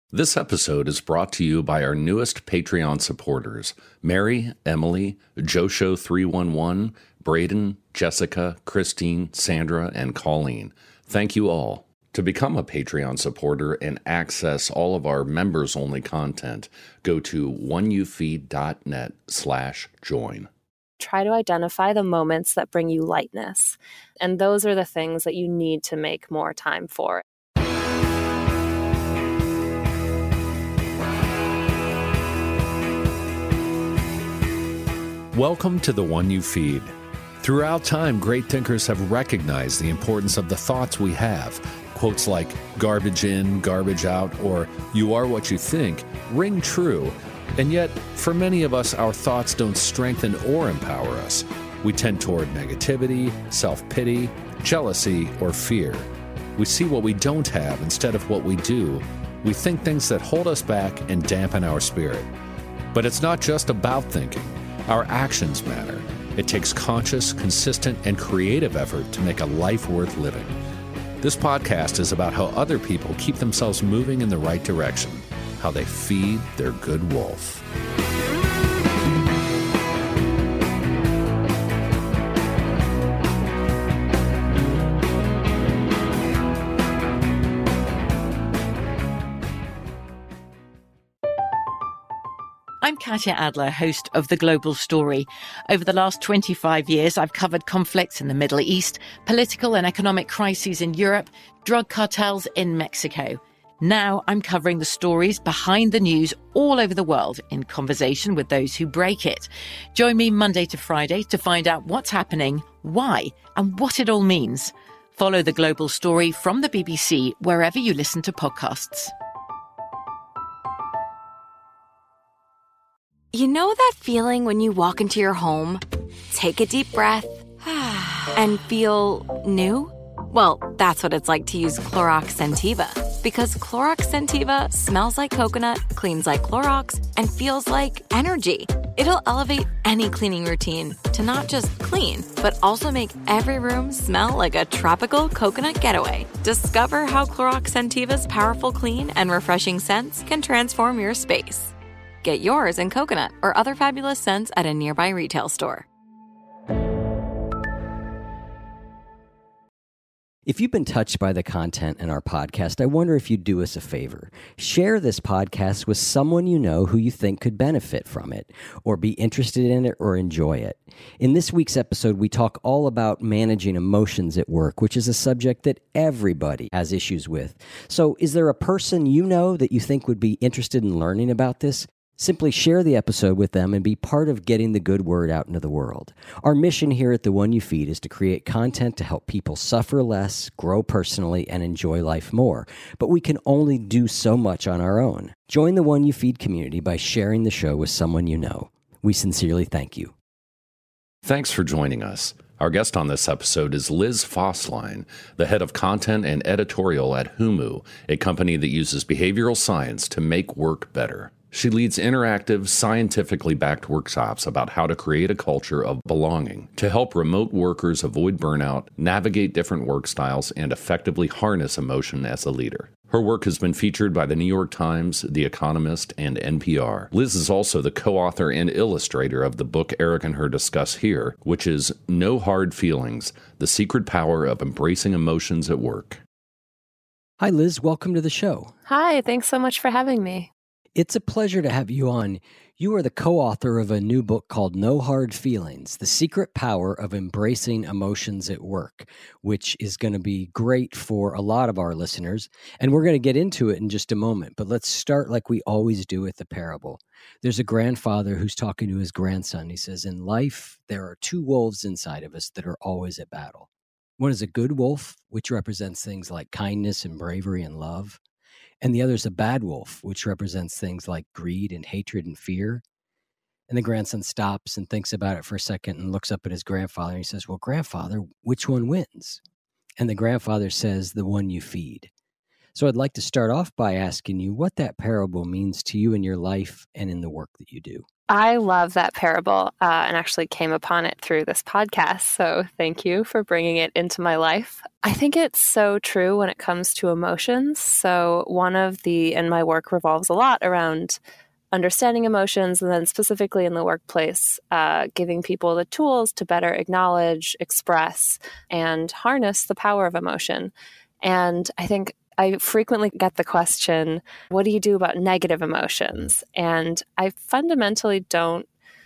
This episode is brought to you by our newest Patreon supporters, Mary, Emily, Josho311, Braden, Jessica, Christine, Sandra, and Colleen. Thank you all. To become a Patreon supporter and access all of our members-only content, go to oneyoufeed.net/join. Try to identify the moments that bring you lightness. And those are the things that you need to make more time for. Welcome to the One You Feed. Throughout time, great thinkers have recognized the importance of the thoughts we have. Quotes like garbage in, garbage out, or you are what you think ring true. And yet, for many of us, our thoughts don't strengthen or empower us. We tend toward negativity, self-pity, jealousy, or fear. We see what we don't have instead of what we do. We think things that hold us back and dampen our spirit. But it's not just about thinking. Our actions matter. It takes conscious, consistent, and creative effort to make a life worth living. This podcast is about how other people keep themselves moving in the right direction, how they feed their good wolf. I'm Katya Adler, host of The Global Story. Over the last 25 years, I've covered conflicts in the Middle East, political and economic crises in Europe, drug cartels in Mexico. Now I'm covering the stories behind the news all over the world in conversation with those who break it. Join me Monday to Friday to find out what's happening, why, and what it all means. Follow The Global Story from the BBC wherever you listen to podcasts. You know that feeling when you walk into your home, take a deep breath, and feel new? Well, that's what it's like to use Clorox Scentiva. Because Clorox Scentiva smells like coconut, cleans like Clorox, and feels like energy. It'll elevate any cleaning routine to not just clean, but also make every room smell like a tropical coconut getaway. Discover how Clorox Scentiva's powerful clean and refreshing scents can transform your space. Get yours in coconut or other fabulous scents at a nearby retail store. If you've been touched by the content in our podcast, I wonder if you'd do us a favor. Share this podcast with someone you know who you think could benefit from it, or be interested in it, or enjoy it. In this week's episode, we talk all about managing emotions at work, which is a subject that everybody has issues with. So is there a person you know that you think would be interested in learning about this? Simply share the episode with them and be part of getting the good word out into the world. Our mission here at The One You Feed is to create content to help people suffer less, grow personally, and enjoy life more. But we can only do so much on our own. Join the One You Feed community by sharing the show with someone you know. We sincerely thank you. Thanks for joining us. Our guest on this episode is Liz Fosslein, the head of content and editorial at Humu, a company that uses behavioral science to make work better. She leads interactive, scientifically backed workshops about how to create a culture of belonging to help remote workers avoid burnout, navigate different work styles, and effectively harness emotion as a leader. Her work has been featured by The New York Times, The Economist, and NPR. Liz is also the co-author and illustrator of the book Eric and her discuss here, which is No Hard Feelings, The Secret Power of Embracing Emotions at Work. Hi, Liz. Welcome to the show. Hi, thanks so much for having me. It's a pleasure to have you on. You are the co-author of a new book called No Hard Feelings, The Secret Power of Embracing Emotions at Work, which is going to be great for a lot of our listeners. And we're going to get into it in just a moment. But let's start like we always do with the parable. There's a grandfather who's talking to his grandson. He says, in life, there are two wolves inside of us that are always at battle. One is a good wolf, which represents things like kindness and bravery and love. And the other is a bad wolf, which represents things like greed and hatred and fear. And the grandson stops and thinks about it for a second and looks up at his grandfather and he says, well, grandfather, which one wins? And the grandfather says, the one you feed. So I'd like to start off by asking you what that parable means to you in your life and in the work that you do. I love that parable and actually came upon it through this podcast. So thank you for bringing it into my life. I think it's so true when it comes to emotions. So and my work revolves a lot around understanding emotions, and then specifically in the workplace, giving people the tools to better acknowledge, express, and harness the power of emotion. And I think I frequently get the question, what do you do about negative emotions? And I fundamentally don't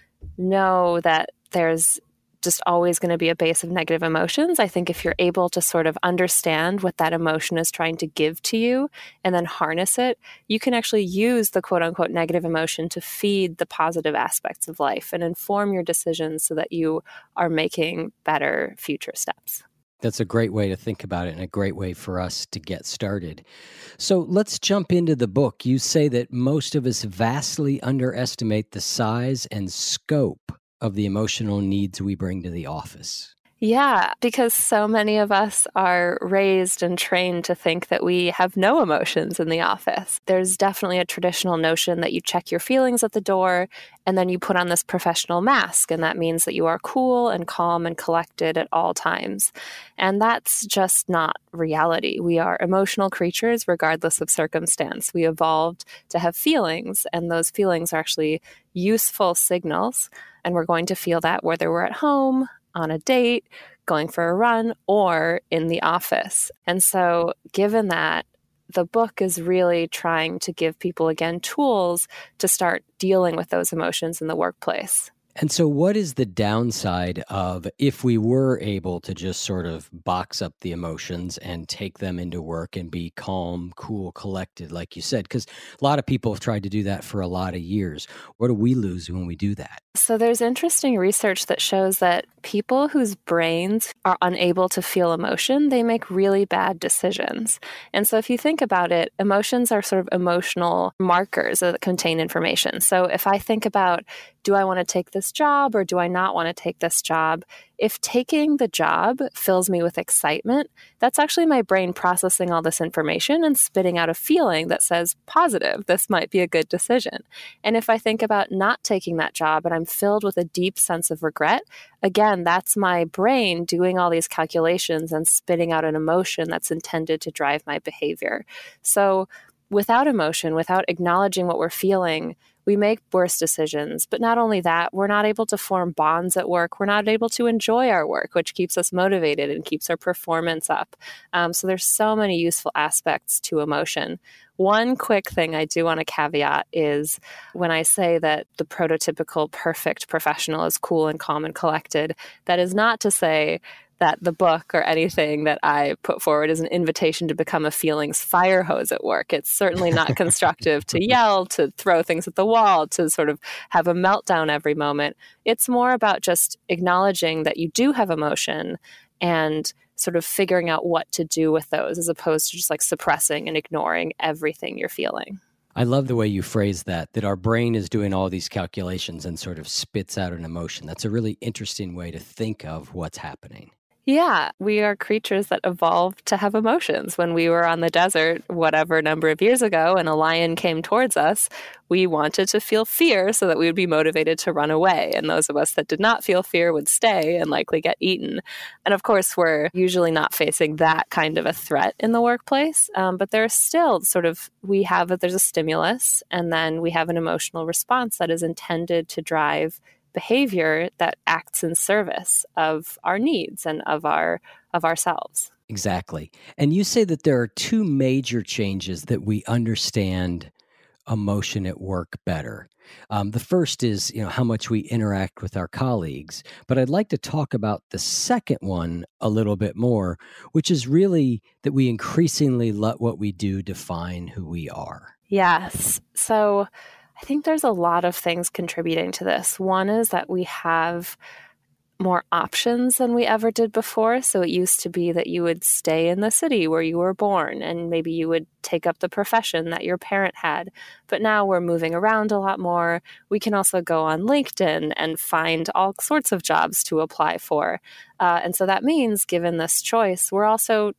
know that there's just always going to be a base of negative emotions. I think if you're able to sort of understand what that emotion is trying to give to you and then harness it, you can actually use the quote unquote negative emotion to feed the positive aspects of life and inform your decisions so that you are making better future steps. That's a great way to think about it and a great way for us to get started. So let's jump into the book. You say that most of us vastly underestimate the size and scope of the emotional needs we bring to the office. Yeah, because so many of us are raised and trained to think that we have no emotions in the office. There's definitely a traditional notion that you check your feelings at the door and then you put on this professional mask, and that means that you are cool and calm and collected at all times. And that's just not reality. We are emotional creatures regardless of circumstance. We evolved to have feelings, and those feelings are actually useful signals, and we're going to feel that whether we're at home, on a date, going for a run, or in the office. And so given that, the book is really trying to give people, again, tools to start dealing with those emotions in the workplace. And so what is the downside of if we were able to just sort of box up the emotions and take them into work and be calm, cool, collected, like you said? Because a lot of people have tried to do that for a lot of years. What do we lose when we do that? So there's interesting research that shows that people whose brains are unable to feel emotion, they make really bad decisions. And so if you think about it, emotions are sort of emotional markers that contain information. So if I think about, do I want to take this job or do I not want to take this job? If taking the job fills me with excitement, that's actually my brain processing all this information and spitting out a feeling that says positive, this might be a good decision. And if I think about not taking that job and I'm filled with a deep sense of regret, again, that's my brain doing all these calculations and spitting out an emotion that's intended to drive my behavior. So without emotion, without acknowledging what we're feeling, we make worse decisions. But not only that, we're not able to form bonds at work. We're not able to enjoy our work, which keeps us motivated and keeps our performance up. So there's so many useful aspects to emotion. One quick thing I do want to caveat is when I say that the prototypical perfect professional is cool and calm and collected, that is not to say that the book or anything that I put forward is an invitation to become a feelings fire hose at work. It's certainly not constructive to yell, to throw things at the wall, to sort of have a meltdown every moment. It's more about just acknowledging that you do have emotion and sort of figuring out what to do with those as opposed to just like suppressing and ignoring everything you're feeling. I love the way you phrase that our brain is doing all these calculations and sort of spits out an emotion. That's a really interesting way to think of what's happening. Yeah, we are creatures that evolved to have emotions. When we were on the desert, whatever number of years ago, and a lion came towards us, we wanted to feel fear so that we would be motivated to run away. And those of us that did not feel fear would stay and likely get eaten. And of course, we're usually not facing that kind of a threat in the workplace. But there's still sort of, there's a stimulus, and then we have an emotional response that is intended to drive behavior that acts in service of our needs and of ourselves. Exactly. And you say that there are two major changes that we understand emotion at work better. The first is, how much we interact with our colleagues. But I'd like to talk about the second one a little bit more, which is really that we increasingly let what we do define who we are. Yes. So I think there's a lot of things contributing to this. One is that we have more options than we ever did before. So it used to be that you would stay in the city where you were born and maybe you would take up the profession that your parent had. But now we're moving around a lot more. We can also go on LinkedIn and find all sorts of jobs to apply for. And so that means, given this choice, we're also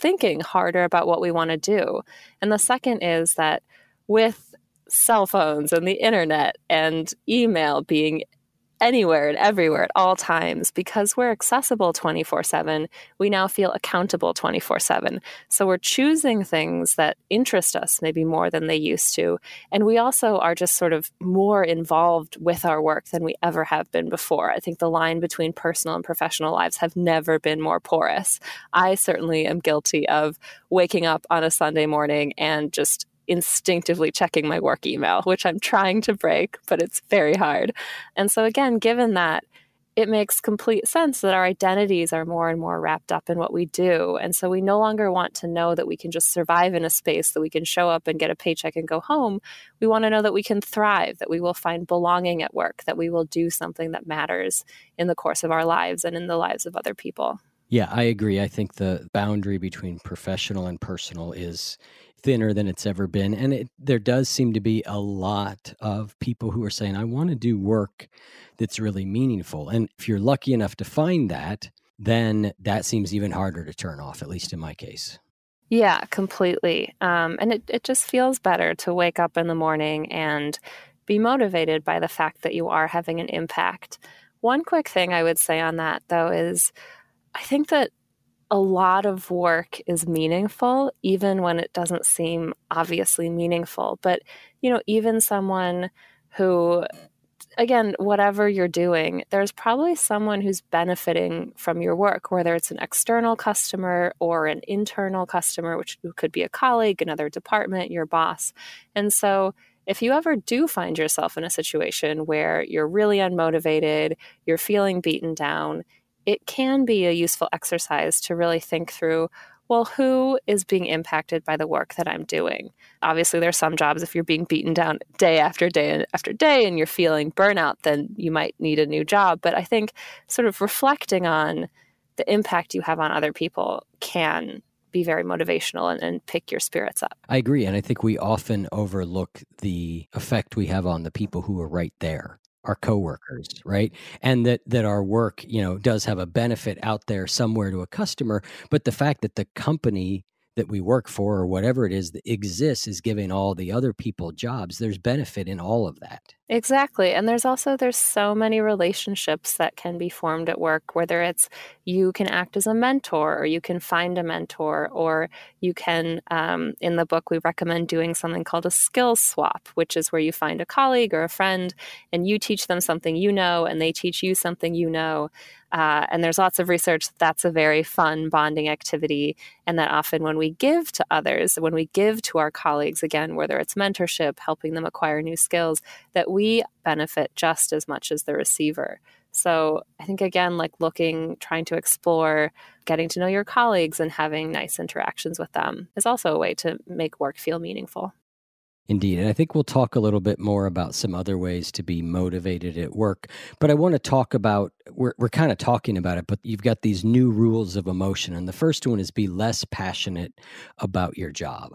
thinking harder about what we want to do. And the second is that with cell phones and the internet and email being anywhere and everywhere at all times, because we're accessible 24/7, we now feel accountable 24/7. So we're choosing things that interest us maybe more than they used to. And we also are just sort of more involved with our work than we ever have been before. I think the line between personal and professional lives have never been more porous. I certainly am guilty of waking up on a Sunday morning and just instinctively checking my work email, which I'm trying to break, but it's very hard. And so again, given that, it makes complete sense that our identities are more and more wrapped up in what we do. And so we no longer want to know that we can just survive in a space, that we can show up and get a paycheck and go home. We want to know that we can thrive, that we will find belonging at work, that we will do something that matters in the course of our lives and in the lives of other people. Yeah, I agree. I think the boundary between professional and personal is thinner than it's ever been. And there does seem to be a lot of people who are saying, I want to do work that's really meaningful. And if you're lucky enough to find that, then that seems even harder to turn off, at least in my case. Yeah, completely. And it just feels better to wake up in the morning and be motivated by the fact that you are having an impact. One quick thing I would say on that, though, is I think that a lot of work is meaningful, even when it doesn't seem obviously meaningful. But, even someone who, again, whatever you're doing, there's probably someone who's benefiting from your work, whether it's an external customer or an internal customer, which could be a colleague, another department, your boss. And so if you ever do find yourself in a situation where you're really unmotivated, you're feeling beaten down, it can be a useful exercise to really think through, well, who is being impacted by the work that I'm doing? Obviously, there are some jobs, if you're being beaten down day after day after day and you're feeling burnout, then you might need a new job. But I think sort of reflecting on the impact you have on other people can be very motivational and pick your spirits up. I agree. And I think we often overlook the effect we have on the people who are right there, our coworkers, right? And that our work, does have a benefit out there somewhere to a customer, but the fact that the company that we work for or whatever it is that exists is giving all the other people jobs, there's benefit in all of that. Exactly. And there's so many relationships that can be formed at work, whether it's you can act as a mentor or you can find a mentor, or you can, in the book, we recommend doing something called a skills swap, which is where you find a colleague or a friend and you teach them something you know and they teach you something you know. And there's lots of research that's a very fun bonding activity, and that often when we give to others, when we give to our colleagues, again, whether it's mentorship, helping them acquire new skills, that we benefit just as much as the receiver. So I think, again, trying to explore getting to know your colleagues and having nice interactions with them is also a way to make work feel meaningful. Indeed. And I think we'll talk a little bit more about some other ways to be motivated at work. But I want to talk about, we're kind of talking about it, but you've got these new rules of emotion. And the first one is be less passionate about your job.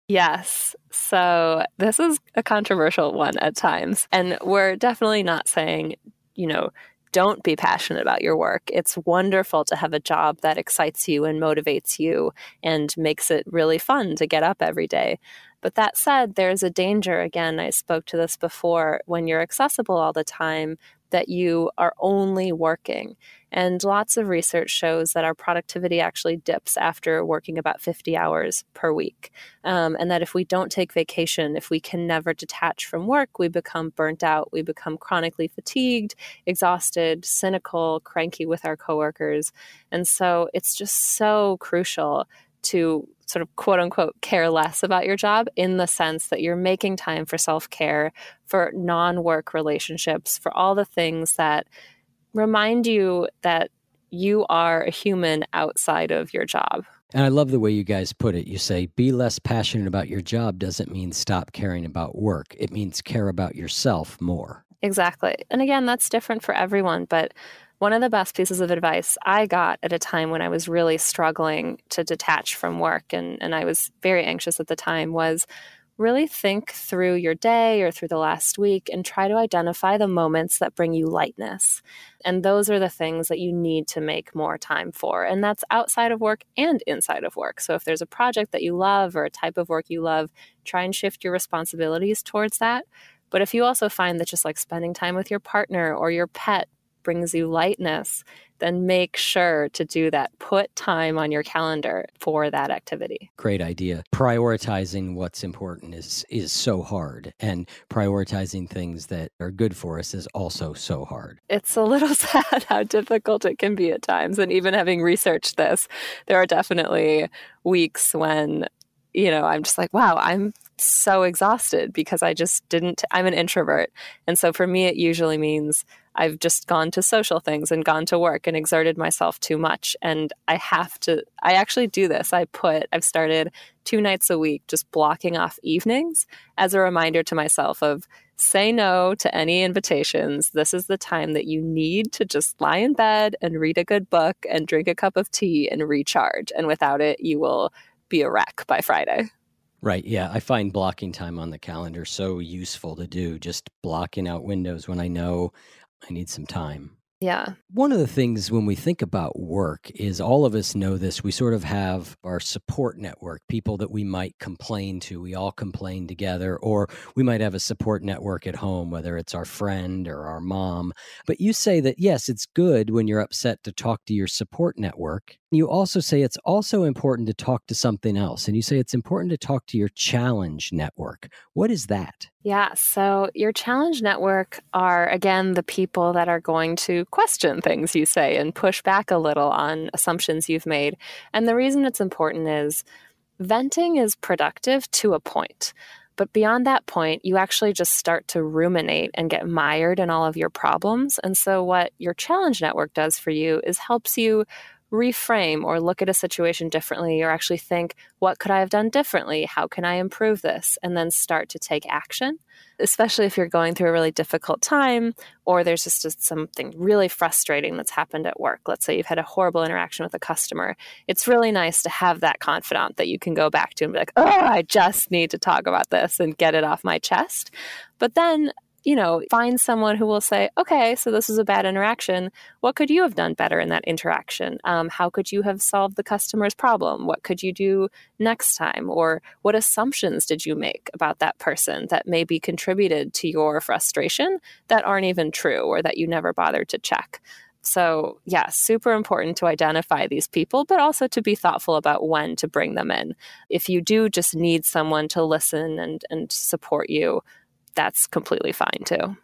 Yes. So this is a controversial one at times. And we're definitely not saying, don't be passionate about your work. It's wonderful to have a job that excites you and motivates you and makes it really fun to get up every day. But that said, there's a danger, again, I spoke to this before, when you're accessible all the time, that you are only working. And lots of research shows that our productivity actually dips after working about 50 hours per week. And that if we don't take vacation, if we can never detach from work, we become burnt out, we become chronically fatigued, exhausted, cynical, cranky with our coworkers. And so it's just so crucial to sort of quote unquote care less about your job, in the sense that you're making time for self-care, for non-work relationships, for all the things that remind you that you are a human outside of your job. And I love the way you guys put it. You say, be less passionate about your job doesn't mean stop caring about work. It means care about yourself more. Exactly. And again, that's different for everyone, but one of the best pieces of advice I got at a time when I was really struggling to detach from work, and I was very anxious at the time, was really think through your day or through the last week and try to identify the moments that bring you lightness. And those are the things that you need to make more time for. And that's outside of work and inside of work. So if there's a project that you love or a type of work you love, try and shift your responsibilities towards that. But if you also find that just like spending time with your partner or your pet brings you lightness, then make sure to do that. Put time on your calendar for that activity. Great idea. Prioritizing what's important is so hard, and prioritizing things that are good for us is also so hard. It's a little sad how difficult it can be at times. And even having researched this, there are definitely weeks when, I'm just like, wow, I'm so exhausted because I'm an introvert. And so for me, it usually means I've just gone to social things and gone to work and exerted myself too much. And I actually do this. I've started 2 nights a week, just blocking off evenings as a reminder to myself of say no to any invitations. This is the time that you need to just lie in bed and read a good book and drink a cup of tea and recharge. And without it, you will be a wreck by Friday. Right. Yeah. I find blocking time on the calendar so useful to do, just blocking out windows when I know I need some time. Yeah. One of the things when we think about work is all of us know this. We sort of have our support network, people that we might complain to. We all complain together, or we might have a support network at home, whether it's our friend or our mom. But you say that, yes, it's good when you're upset to talk to your support network. You also say it's also important to talk to something else. And you say it's important to talk to your challenge network. What is that? Yeah. So your challenge network are, again, the people that are going to question things you say and push back a little on assumptions you've made. And the reason it's important is venting is productive to a point. But beyond that point, you actually just start to ruminate and get mired in all of your problems. And so what your challenge network does for you is helps you reframe or look at a situation differently, or actually think, what could I have done differently? How can I improve this? And then start to take action, especially if you're going through a really difficult time, or there's just something really frustrating that's happened at work. Let's say you've had a horrible interaction with a customer. It's really nice to have that confidant that you can go back to and be like, oh, I just need to talk about this and get it off my chest. But then find someone who will say, okay, so this was a bad interaction. What could you have done better in that interaction? How could you have solved the customer's problem? What could you do next time? Or what assumptions did you make about that person that maybe contributed to your frustration that aren't even true, or that you never bothered to check? So yeah, super important to identify these people, but also to be thoughtful about when to bring them in. If you do just need someone to listen and support you, that's completely fine too.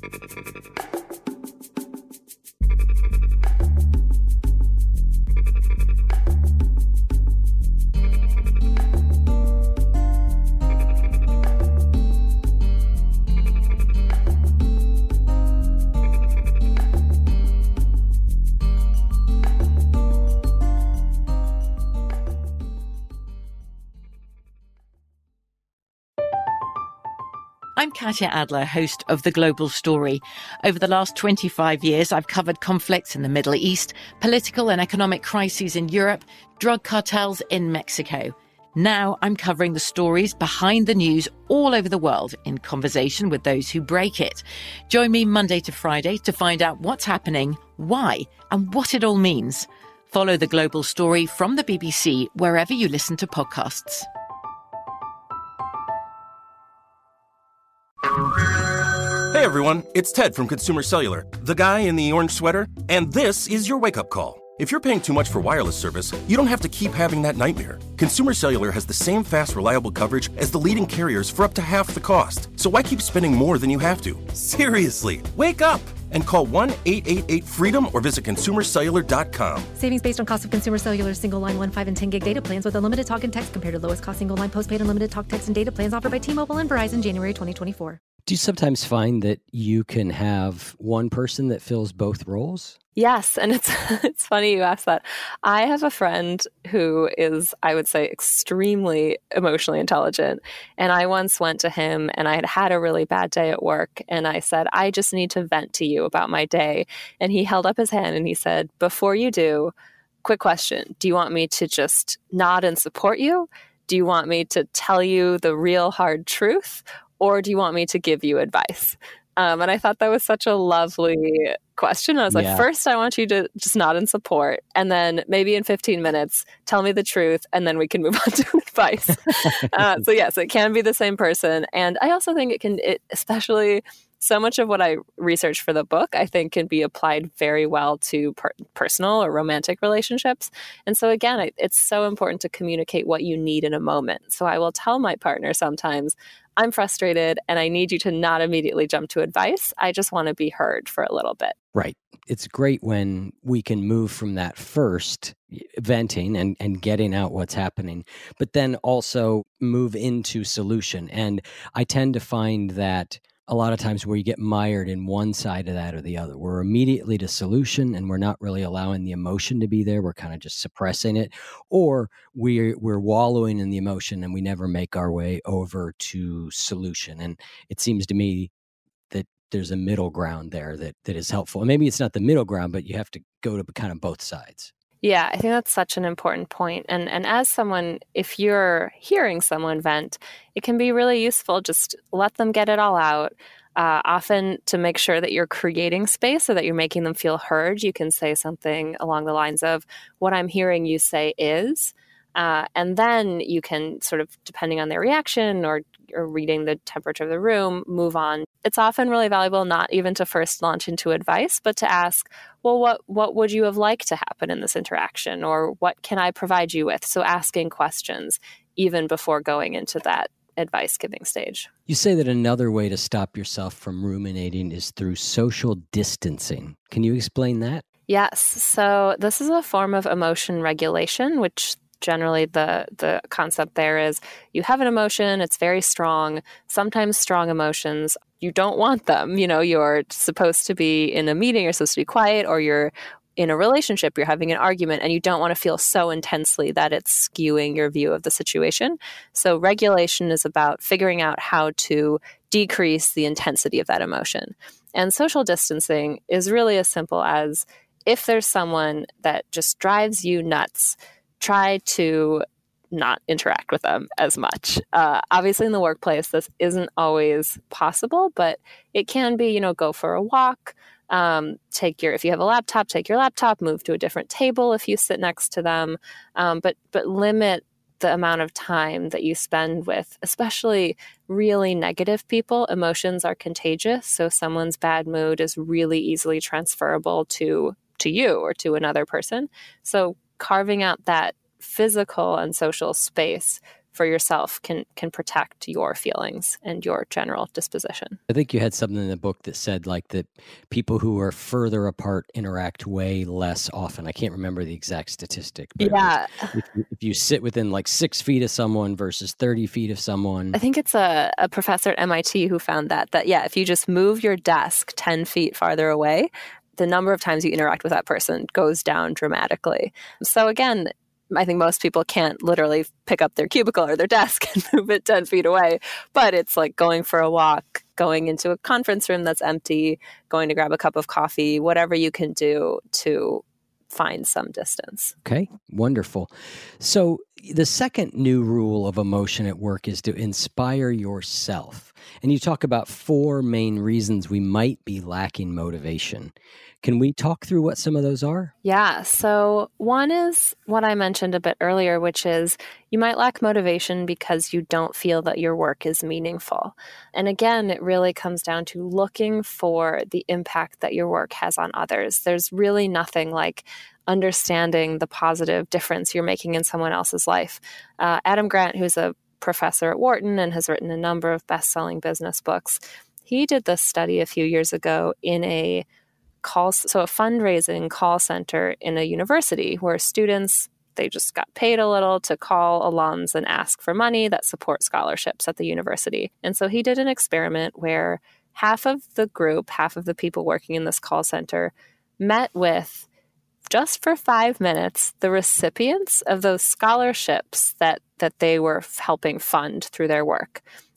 I'm Katya Adler, host of The Global Story. Over the last 25 years, I've covered conflicts in the Middle East, political and economic crises in Europe, drug cartels in Mexico. Now I'm covering the stories behind the news all over the world in conversation with those who break it. Join me Monday to Friday to find out what's happening, why, and what it all means. Follow The Global Story from the BBC wherever you listen to podcasts. Hey everyone, it's Ted from Consumer Cellular, the guy in the orange sweater, and this is your wake-up call. If you're paying too much for wireless service, you don't have to keep having that nightmare. Consumer Cellular has the same fast, reliable coverage as the leading carriers for up to half the cost. So why keep spending more than you have to? Seriously, wake up and call 1-888-FREEDOM or visit consumercellular.com. Savings based on cost of Consumer Cellular single line 1, 5, and 10 gig data plans with unlimited talk and text compared to lowest cost single line postpaid unlimited talk, text, and data plans offered by T-Mobile and Verizon January 2024. Do you sometimes find that you can have one person that fills both roles? Yes, and it's funny you ask that. I have a friend who is, I would say, extremely emotionally intelligent. And I once went to him and I had had a really bad day at work. And I said, I just need to vent to you about my day. And he held up his hand and he said, before you do, quick question. Do you want me to just nod and support you? Do you want me to tell you the real hard truth, or do you want me to give you advice? And I thought that was such a lovely question. I was like, first, I want you to just nod in support. And then maybe in 15 minutes, tell me the truth. And then we can move on to advice. So yes, it can be the same person. And I also think especially so much of what I researched for the book, I think can be applied very well to personal or romantic relationships. And so again, it's so important to communicate what you need in a moment. So I will tell my partner sometimes, I'm frustrated and I need you to not immediately jump to advice. I just want to be heard for a little bit. Right. It's great when we can move from that first venting and getting out what's happening, but then also move into solution. And I tend to find that a lot of times where you get mired in one side of that or the other, we're immediately to solution and we're not really allowing the emotion to be there. We're kind of just suppressing it, or we're wallowing in the emotion and we never make our way over to solution. And it seems to me that there's a middle ground there that is helpful. And maybe it's not the middle ground, but you have to go to kind of both sides. Yeah, I think that's such an important point. And as someone, if you're hearing someone vent, it can be really useful. Just let them get it all out. Often to make sure that you're creating space so that you're making them feel heard, you can say something along the lines of, what I'm hearing you say is, and then you can sort of, depending on their reaction or reading the temperature of the room, move on. It's often really valuable not even to first launch into advice, but to ask, well, what would you have liked to happen in this interaction? Or what can I provide you with? So asking questions even before going into that advice giving stage. You say that another way to stop yourself from ruminating is through social distancing. Can you explain that? Yes. So this is a form of emotion regulation, which generally the concept there is you have an emotion, it's very strong. Sometimes strong emotions, you don't want them. You're supposed to be in a meeting, you're supposed to be quiet, or you're in a relationship, you're having an argument, and you don't want to feel so intensely that it's skewing your view of the situation. So regulation is about figuring out how to decrease the intensity of that emotion. And social distancing is really as simple as, if there's someone that just drives you nuts, try to not interact with them as much. Obviously, in the workplace, this isn't always possible, but it can be, go for a walk, if you have a laptop, take your laptop, move to a different table if you sit next to them, but limit the amount of time that you spend with, especially really negative people. Emotions are contagious, so someone's bad mood is really easily transferable to you or to another person. So carving out that physical and social space for yourself can protect your feelings and your general disposition. I think you had something in the book that said that people who are further apart interact way less often. I can't remember the exact statistic. But yeah. If you sit within 6 feet of someone versus 30 feet of someone. I think it's a professor at MIT who found that if you just move your desk 10 feet farther away, the number of times you interact with that person goes down dramatically. So again, I think most people can't literally pick up their cubicle or their desk and move it 10 feet away, but it's like going for a walk, going into a conference room that's empty, going to grab a cup of coffee, whatever you can do to find some distance. Okay, wonderful. So the second new rule of emotion at work is to inspire yourself. And you talk about 4 main reasons we might be lacking motivation. Can we talk through what some of those are? Yeah. So one is what I mentioned a bit earlier, which is you might lack motivation because you don't feel that your work is meaningful. And again, it really comes down to looking for the impact that your work has on others. There's really nothing like understanding the positive difference you're making in someone else's life. Adam Grant, who's a professor at Wharton and has written a number of best-selling business books, he did this study a few years ago in a fundraising call center in a university where students, they just got paid a little to call alums and ask for money that support scholarships at the university. And so he did an experiment where half of the people working in this call center met with, just for 5 minutes, the recipients of those scholarships that they were helping fund through their work.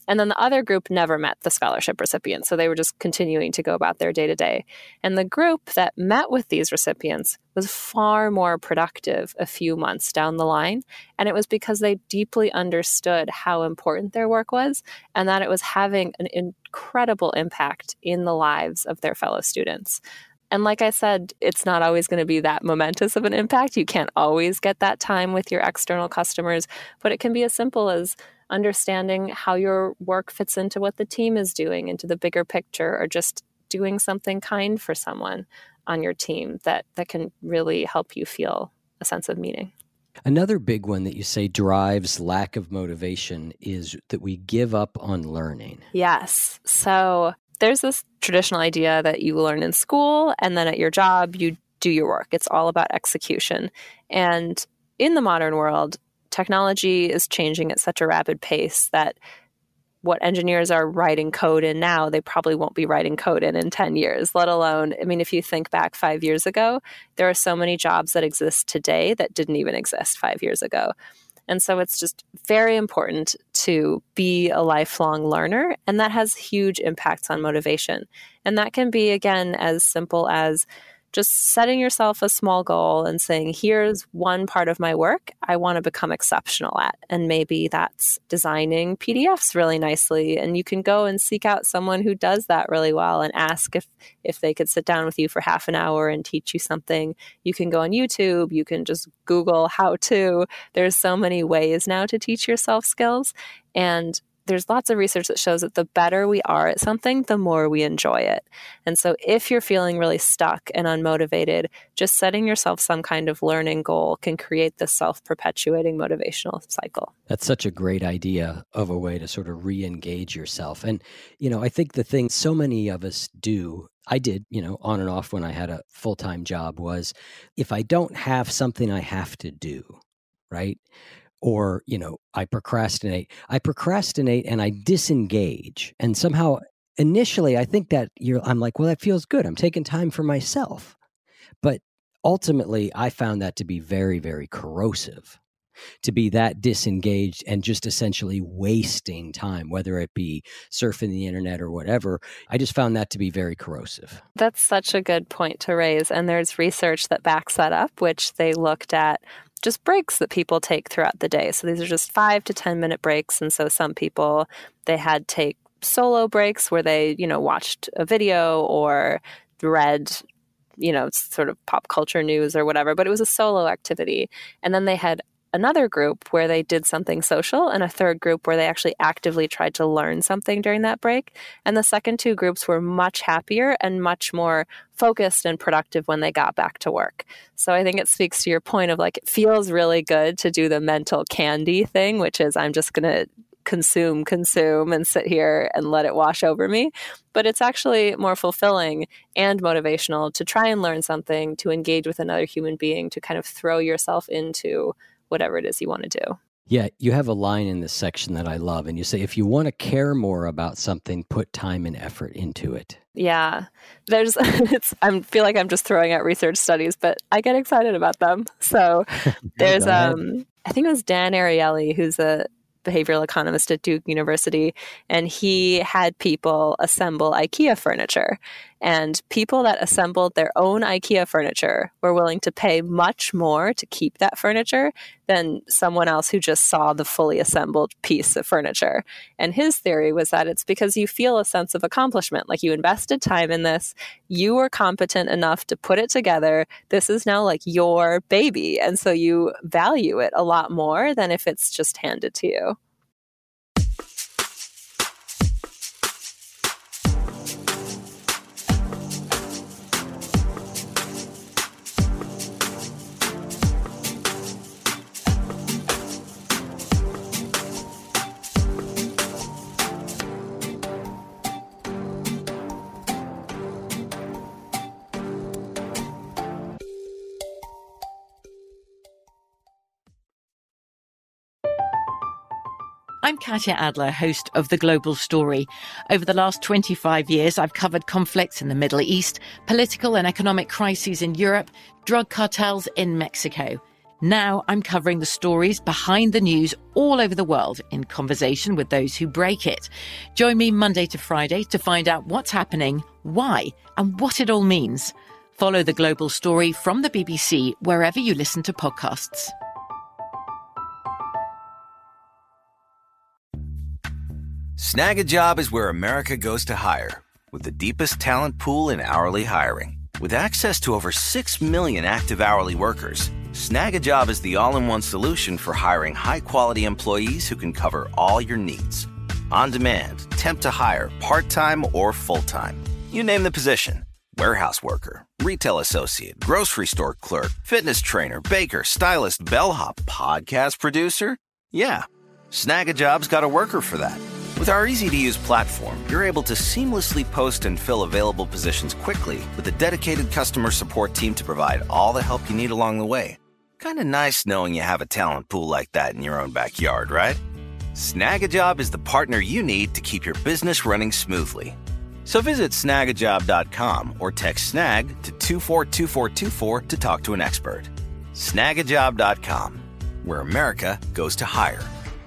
And then the other group never met the scholarship recipients, so they were just continuing to go about their day-to-day. And the group that met with these recipients was far more productive a few months down the line, and it was because they deeply understood how important their work was and that it was having an incredible impact in the lives of their fellow students. And like I said, it's not always going to be that momentous of an impact. You can't always get that time with your external customers, but it can be as simple as understanding how your work fits into what the team is doing, into the bigger picture, or just doing something kind for someone on your team that can really help you feel a sense of meaning. Another big one that you say drives lack of motivation is that we give up on learning. Yes. So there's this traditional idea that you learn in school and then at your job, you do your work. It's all about execution. And in the modern world, technology is changing at such a rapid pace that what engineers are writing code in now, they probably won't be writing code in 10 years, let alone, I mean, if you think back 5 years ago, there are so many jobs that exist today that didn't even exist 5 years ago. And so it's just very important to be a lifelong learner, and that has huge impacts on motivation. And that can be, again, as simple as just setting yourself a small goal and saying, here's one part of my work I want to become exceptional at. And maybe that's designing PDFs really nicely. And you can go and seek out someone who does that really well and ask if they could sit down with you for half an hour and teach you something. You can go on YouTube. You can just Google how to. There's so many ways now to teach yourself skills. And there's lots of research that shows that the better we are at something, the more we enjoy it. And so if you're feeling really stuck and unmotivated, just setting yourself some kind of learning goal can create this self-perpetuating motivational cycle. That's such a great idea of a way to sort of re-engage yourself. And, I think the thing so many of us do, I did, on and off when I had a full-time job, was if I don't have something I have to do, right? Or, I procrastinate and I disengage. And somehow, initially, I think that I'm like, well, that feels good. I'm taking time for myself. But ultimately, I found that to be very, very corrosive, to be that disengaged and just essentially wasting time, whether it be surfing the internet or whatever. I just found that to be very corrosive. That's such a good point to raise. And there's research that backs that up, which they looked at just breaks that people take throughout the day. So these are just 5 to 10 minute breaks. And so some people, they had take solo breaks where they, watched a video or read, sort of pop culture news or whatever, but it was a solo activity. And then they had another group where they did something social and a third group where they actually actively tried to learn something during that break. And the second two groups were much happier and much more focused and productive when they got back to work. So I think it speaks to your point of like, it feels really good to do the mental candy thing, which is I'm just going to consume and sit here and let it wash over me. But it's actually more fulfilling and motivational to try and learn something, to engage with another human being, to kind of throw yourself into whatever it is you want to do. Yeah, you have a line in this section that I love, and you say, if you want to care more about something, put time and effort into it. Yeah, I feel like I'm just throwing out research studies, but I get excited about them. So there's, I think it was Dan Ariely, who's a behavioral economist at Duke University, and he had people assemble IKEA furniture. And people that assembled their own IKEA furniture were willing to pay much more to keep that furniture than someone else who just saw the fully assembled piece of furniture. And his theory was that it's because you feel a sense of accomplishment, like you invested time in this, you were competent enough to put it together, this is now like your baby. And so you value it a lot more than if it's just handed to you. I'm Katya Adler, host of The Global Story. Over the last 25 years, I've covered conflicts in the Middle East, political and economic crises in Europe, drug cartels in Mexico. Now I'm covering the stories behind the news all over the world in conversation with those who break it. Join me Monday to Friday to find out what's happening, why, and what it all means. Follow The Global Story from the BBC wherever you listen to podcasts. Snag a Job is where America goes to hire, with the deepest talent pool in hourly hiring. With access to over 6 million active hourly workers, Snag a Job is the all-in-one solution for hiring high-quality employees who can cover all your needs. On demand, temp to hire, part-time or full-time. You name the position. Warehouse worker, retail associate, grocery store clerk, fitness trainer, baker, stylist, bellhop, podcast producer. Yeah, Snag a Job's got a worker for that. With our easy-to-use platform, you're able to seamlessly post and fill available positions quickly with a dedicated customer support team to provide all the help you need along the way. Kind of nice knowing you have a talent pool like that in your own backyard, right? Snag a Job is the partner you need to keep your business running smoothly. So visit snagajob.com or text snag to 242424 to talk to an expert. Snagajob.com, where America goes to hire.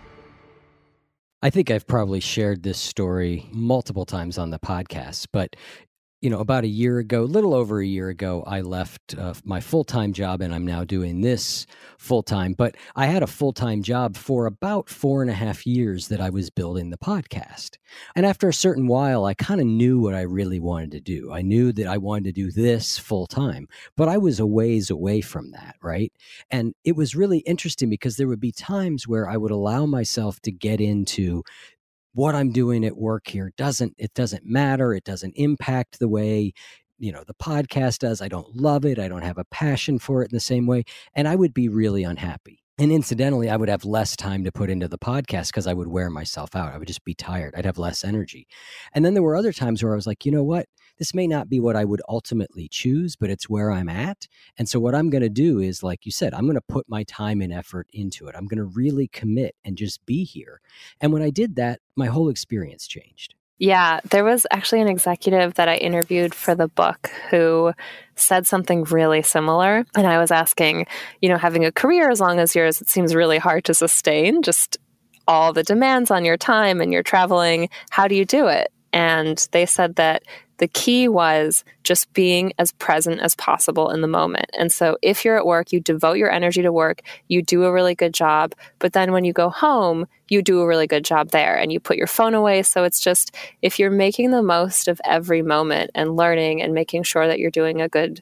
I think I've probably shared this story multiple times on the podcast, but about a year ago, little over a year ago, I left my full-time job, and I'm now doing this full-time. But I had a full-time job for about 4.5 years that I was building the podcast. And after a certain while, I kind of knew what I really wanted to do. I knew that I wanted to do this full-time, but I was a ways away from that, right? And it was really interesting because there would be times where I would allow myself to get into what I'm doing at work here doesn't matter. It doesn't impact the way, the podcast does. I don't love it. I don't have a passion for it in the same way. And I would be really unhappy. And incidentally, I would have less time to put into the podcast because I would wear myself out. I would just be tired. I'd have less energy. And then there were other times where I was like, you know what? This may not be what I would ultimately choose, but it's where I'm at. And so what I'm going to do is, like you said, I'm going to put my time and effort into it. I'm going to really commit and just be here. And when I did that, my whole experience changed. Yeah, there was actually an executive that I interviewed for the book who said something really similar. And I was asking, having a career as long as yours, it seems really hard to sustain, just all the demands on your time and you're traveling. How do you do it? And they said that the key was just being as present as possible in the moment. And so if you're at work, you devote your energy to work, you do a really good job. But then when you go home, you do a really good job there and you put your phone away. So it's just, if you're making the most of every moment and learning and making sure that you're doing a good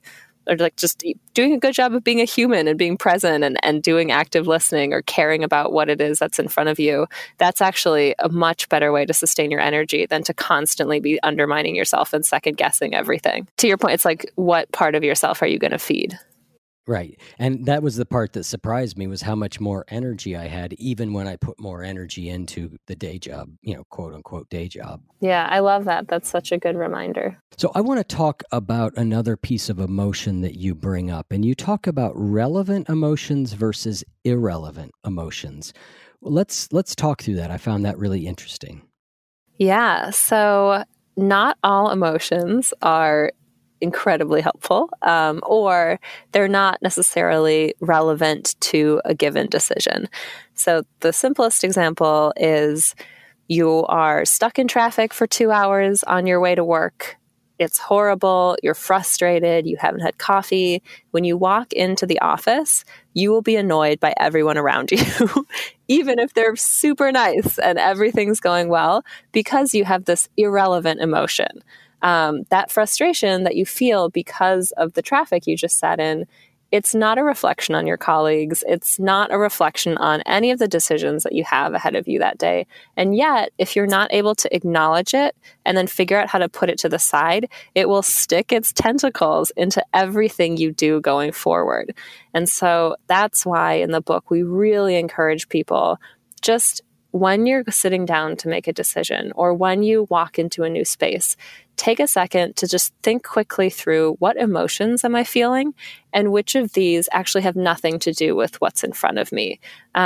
job of being a human and being present and doing active listening or caring about what it is that's in front of you, that's actually a much better way to sustain your energy than to constantly be undermining yourself and second guessing everything. To your point, it's like, what part of yourself are you going to feed? Right. And that was the part that surprised me, was how much more energy I had, even when I put more energy into the day job, quote unquote day job. Yeah, I love that. That's such a good reminder. So I want to talk about another piece of emotion that you bring up, and you talk about relevant emotions versus irrelevant emotions. Let's talk through that. I found that really interesting. Yeah. So not all emotions are incredibly helpful, or they're not necessarily relevant to a given decision. So the simplest example is you are stuck in traffic for 2 hours on your way to work. It's horrible. You're frustrated. You haven't had coffee. When you walk into the office, you will be annoyed by everyone around you, even if they're super nice and everything's going well, because you have this irrelevant emotion. That frustration that you feel because of the traffic you just sat in, it's not a reflection on your colleagues. It's not a reflection on any of the decisions that you have ahead of you that day. And yet, if you're not able to acknowledge it and then figure out how to put it to the side, it will stick its tentacles into everything you do going forward. And so that's why in the book, we really encourage people, just when you're sitting down to make a decision or when you walk into a new space, take a second to just think quickly through, what emotions am I feeling and which of these actually have nothing to do with what's in front of me.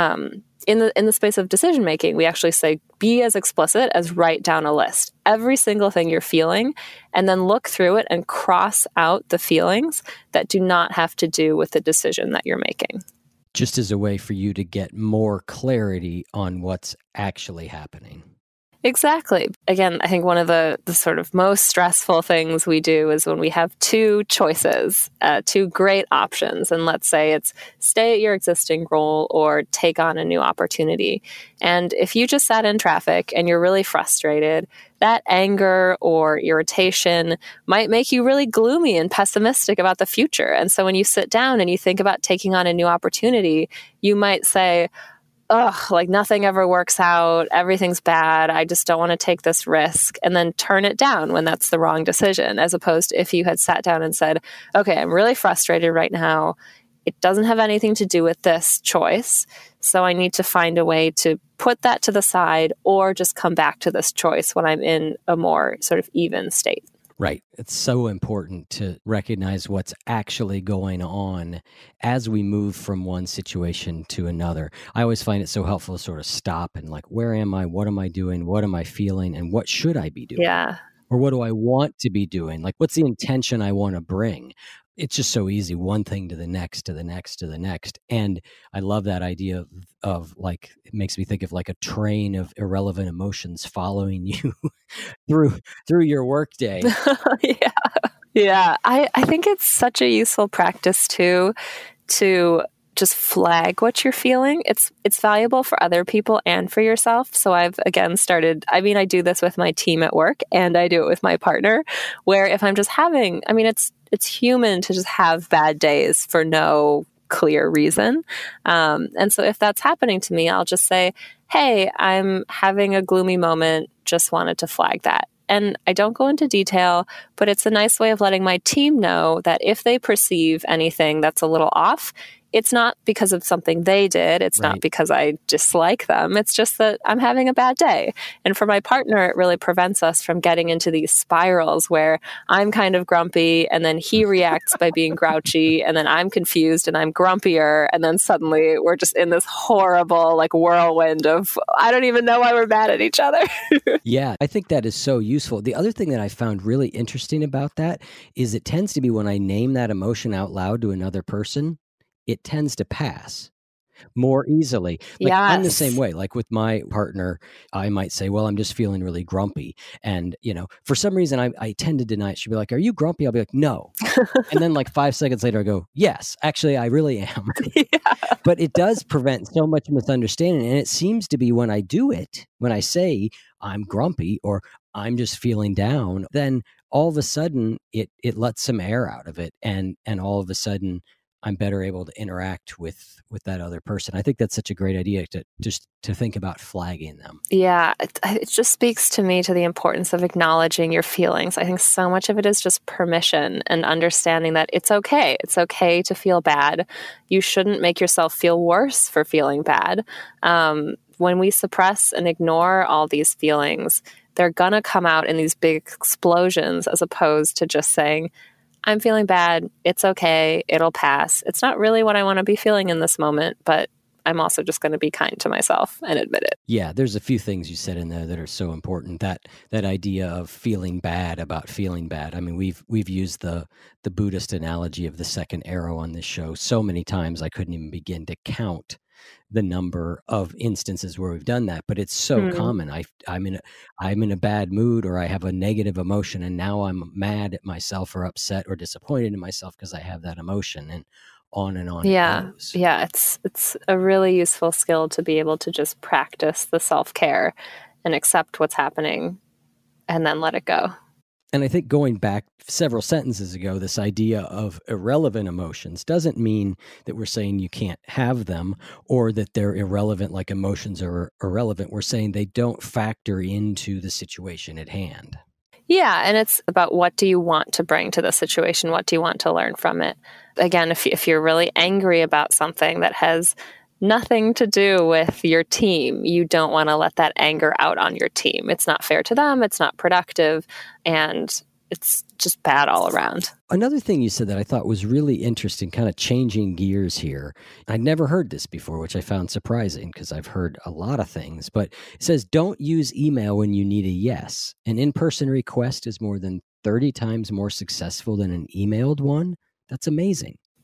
In the space of decision making, we actually say, be as explicit as write down a list, every single thing you're feeling, and then look through it and cross out the feelings that do not have to do with the decision that you're making. just as a way for you to get more clarity on what's actually happening. Exactly. Again, I think one of the sort of most stressful things we do is when we have two choices, two great options. And let's say it's stay at your existing role or take on a new opportunity. And if you just sat in traffic and you're really frustrated, that anger or irritation might make you really gloomy and pessimistic about the future. And so when you sit down and you think about taking on a new opportunity, you might say, ugh, like nothing ever works out. Everything's bad. I just don't want to take this risk. And then turn it down when that's the wrong decision, as opposed to if you had sat down and said, okay, I'm really frustrated right now. It doesn't have anything to do with this choice. So I need to find a way to put that to the side or just come back to this choice when I'm in a more sort of even state. Right. It's so important to recognize what's actually going on as we move from one situation to another. I always find it so helpful to sort of stop and like, where am I? What am I doing? What am I feeling? And what should I be doing? Yeah. Or what do I want to be doing? Like, what's the intention I want to bring? It's just so easy, one thing to the next, to the next, to the next. And I love that idea of like, it makes me think of like a train of irrelevant emotions following you through your workday. Yeah. I think it's such a useful practice too, to just flag what you're feeling. It's valuable for other people and for yourself. So I've again started, I do this with my team at work and I do it with my partner, where if I'm just having, it's human to just have bad days for no clear reason. And so if that's happening to me, I'll just say, hey, I'm having a gloomy moment, just wanted to flag that. And I don't go into detail, but it's a nice way of letting my team know that if they perceive anything that's a little off, it's not because of something they did. It's not because I dislike them. It's just that I'm having a bad day. And for my partner, it really prevents us from getting into these spirals where I'm kind of grumpy and then he reacts by being grouchy and then I'm confused and I'm grumpier. And then suddenly we're just in this horrible like whirlwind of, I don't even know why we're mad at each other. Yeah, I think that is so useful. The other thing that I found really interesting about that is it tends to be when I name that emotion out loud to another person, it tends to pass more easily. Like I'm the same way. Like with my partner, I might say, well, I'm just feeling really grumpy. And, for some reason, I tend to deny it. She'll be like, are you grumpy? I'll be like, no. And then like 5 seconds later, I go, yes, actually, I really am. But it does prevent so much misunderstanding. And it seems to be when I do it, when I say I'm grumpy or I'm just feeling down, then all of a sudden it lets some air out of it. And all of a sudden, I'm better able to interact with that other person. I think that's such a great idea to think about flagging them. Yeah, it just speaks to me to the importance of acknowledging your feelings. I think so much of it is just permission and understanding that it's okay. It's okay to feel bad. You shouldn't make yourself feel worse for feeling bad. When we suppress and ignore all these feelings, they're going to come out in these big explosions as opposed to just saying, I'm feeling bad. It's okay. It'll pass. It's not really what I want to be feeling in this moment, but I'm also just going to be kind to myself and admit it. Yeah, there's a few things you said in there that are so important. That idea of feeling bad about feeling bad. I mean, we've used the Buddhist analogy of the second arrow on this show so many times I couldn't even begin to count the number of instances where we've done that, but it's so common. I'm in a bad mood or I have a negative emotion and now I'm mad at myself or upset or disappointed in myself because I have that emotion, and on and on. Yeah. It goes. Yeah. It's a really useful skill to be able to just practice the self-care and accept what's happening and then let it go. And I think going back several sentences ago, this idea of irrelevant emotions doesn't mean that we're saying you can't have them or that they're irrelevant, like emotions are irrelevant. We're saying they don't factor into the situation at hand. Yeah, and it's about what do you want to bring to the situation? What do you want to learn from it? Again, if you're really angry about something that has nothing to do with your team, you don't want to let that anger out on your team. It's not fair to them. It's not productive. And it's just bad all around. Another thing you said that I thought was really interesting, kind of changing gears here. I'd never heard this before, which I found surprising because I've heard a lot of things, but it says, don't use email when you need a yes. An in-person request is more than 30 times more successful than an emailed one. That's amazing.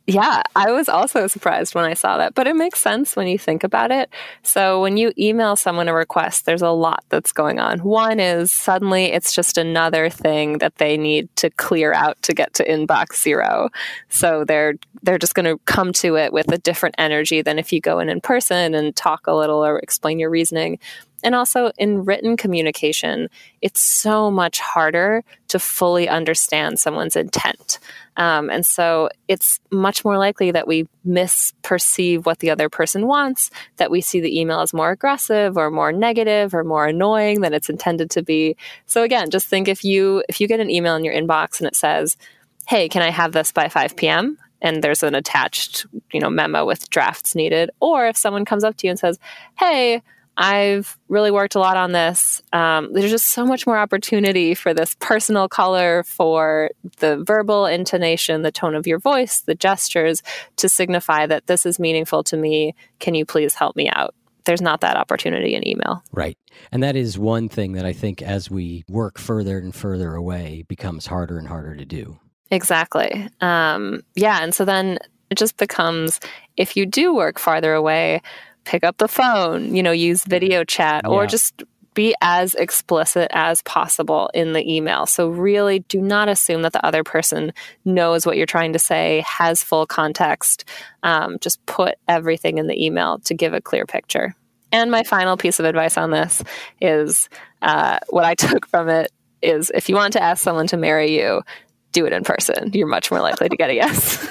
Yeah, I was also surprised when I saw that, but it makes sense when you think about it. So when you email someone a request, there's a lot that's going on. One is suddenly it's just another thing that they need to clear out to get to inbox 0. So they're just going to come to it with a different energy than if you go in person and talk a little or explain your reasoning. And also in written communication, it's so much harder to fully understand someone's intent. And so it's much more likely that we misperceive what the other person wants, that we see the email as more aggressive or more negative or more annoying than it's intended to be. So again, just think if you get an email in your inbox and it says, hey, can I have this by 5 p.m.? And there's an attached, memo with drafts needed. Or if someone comes up to you and says, hey, I've really worked a lot on this. There's just so much more opportunity for this personal color, for the verbal intonation, the tone of your voice, the gestures to signify that this is meaningful to me. Can you please help me out? There's not that opportunity in email. Right. And that is one thing that I think as we work further and further away becomes harder and harder to do. Exactly. And so then it just becomes, if you do work farther away, pick up the phone, use video chat, or just be as explicit as possible in the email. So really do not assume that the other person knows what you're trying to say, has full context. Just put everything in the email to give a clear picture. And my final piece of advice on this is what I took from it is if you want to ask someone to marry you, do it in person. You're much more likely to get a yes.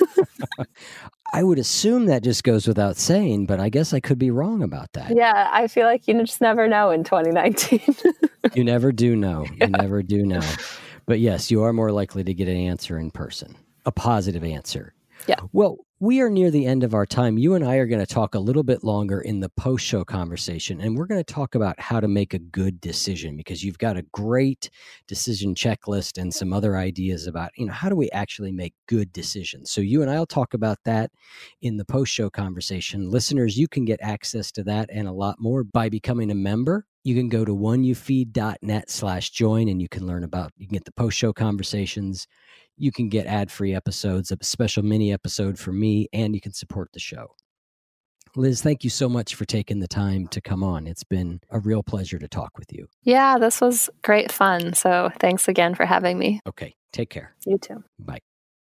I would assume that just goes without saying, but I guess I could be wrong about that. Yeah, I feel like you just never know in 2019. You never do know. You never do know. But yes, you are more likely to get an answer in person, a positive answer. Yeah. Well, we are near the end of our time. You and I are going to talk a little bit longer in the post-show conversation, and we're going to talk about how to make a good decision, because you've got a great decision checklist and some other ideas about, how do we actually make good decisions? So you and I will talk about that in the post-show conversation. Listeners, you can get access to that and a lot more by becoming a member. You can go to oneyoufeed.net/join and you can get the post-show conversations. You can get ad-free episodes, a special mini episode for me, and you can support the show. Liz, thank you so much for taking the time to come on. It's been a real pleasure to talk with you. Yeah, this was great fun. So thanks again for having me. Okay, take care. You too. Bye.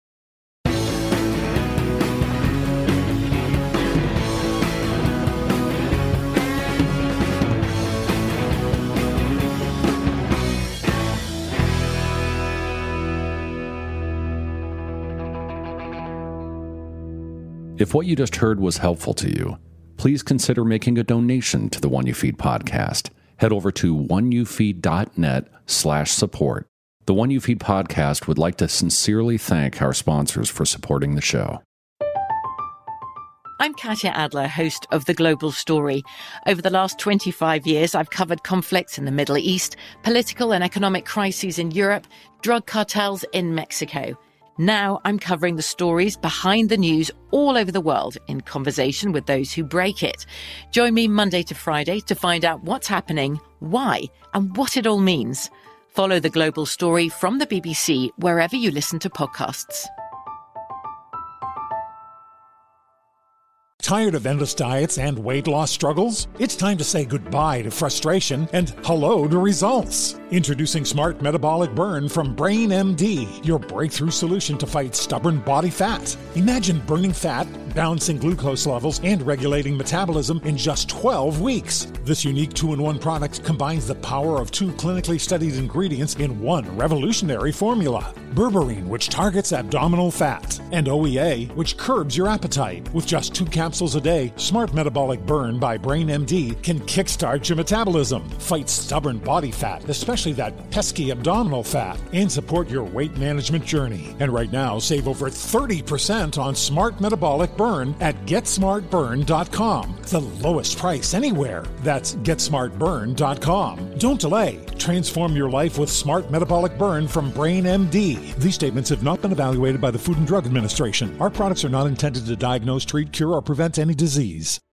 If what you just heard was helpful to you, please consider making a donation to the One You Feed podcast. Head over to oneyoufeed.net/support. The One You Feed podcast would like to sincerely thank our sponsors for supporting the show. I'm Katya Adler, host of The Global Story. Over the last 25 years, I've covered conflicts in the Middle East, political and economic crises in Europe, drug cartels in Mexico. Now I'm covering the stories behind the news all over the world in conversation with those who break it. Join me Monday to Friday to find out what's happening, why, and what it all means. Follow The Global Story from the BBC wherever you listen to podcasts. Tired of endless diets and weight loss struggles? It's time to say goodbye to frustration and hello to results. Introducing Smart Metabolic Burn from Brain MD, your breakthrough solution to fight stubborn body fat. Imagine burning fat, balancing glucose levels, and regulating metabolism in just 12 weeks. This unique 2-in-1 product combines the power of 2 clinically studied ingredients in one revolutionary formula. Berberine, which targets abdominal fat, and OEA, which curbs your appetite. With just 2 capsules a day, Smart Metabolic Burn by Brain MD can kickstart your metabolism, fight stubborn body fat, especially that pesky abdominal fat, and support your weight management journey. And right now, save over 30% on Smart Metabolic Burn at GetSmartBurn.com. The lowest price anywhere. That's GetSmartBurn.com. Don't delay. Transform your life with Smart Metabolic Burn from Brain MD. These statements have not been evaluated by the Food and Drug Administration. Our products are not intended to diagnose, treat, cure, or prevent any disease.